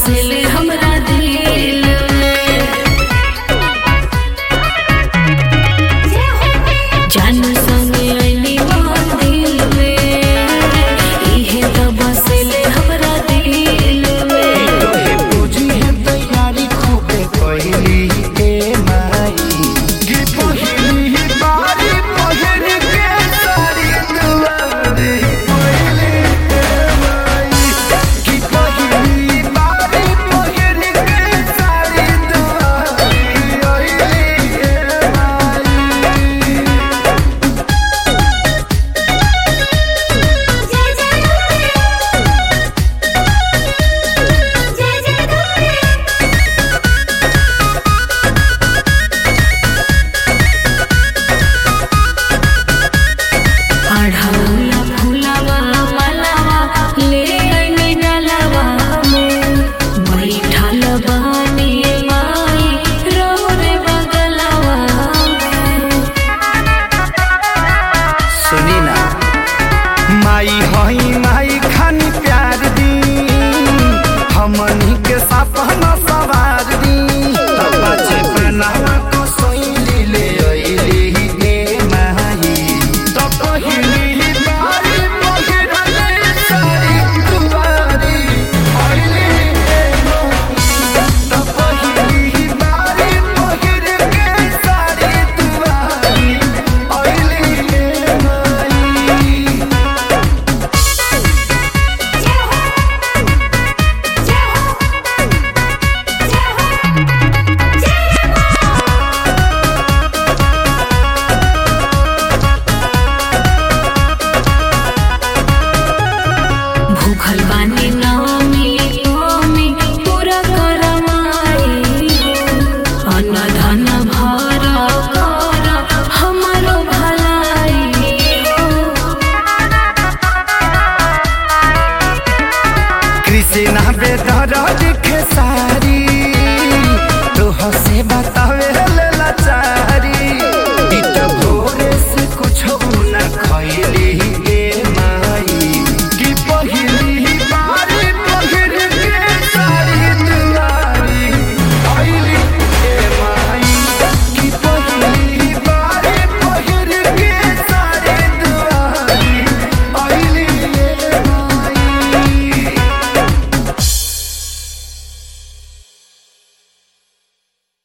बसेले हमरा दिल में। जानू संगे आईनी दिल में, इहे तो बसेले हमरा दिल में। पूजी है तैयारी खूबे कहली के माई गे पहिली बारी पहिर के सारी दुआरी पहिली के माई गे पहिली बारी पहिर के सारी दुआरी पहिली के माई। अढ़ौला फुलावा मलावा ले आईनी डालावा में, बैठल बानी माई रोरे बगलवा में। सुनी ना माई हई माई खानी प्यार दी हमनी के सपना सवार दी बचे बनावा को सोईली ले अइली के माई तो पहिली बारी पहिरले सारी दुआरी अइली के माई तो पहिली बारी पहिर के सारी दुआरी अइली के माई। भूखल बानी नवमी नवमी पूरा करमाई, अन्न धन भर कर हमारो भलाई। कृष्णा बेदर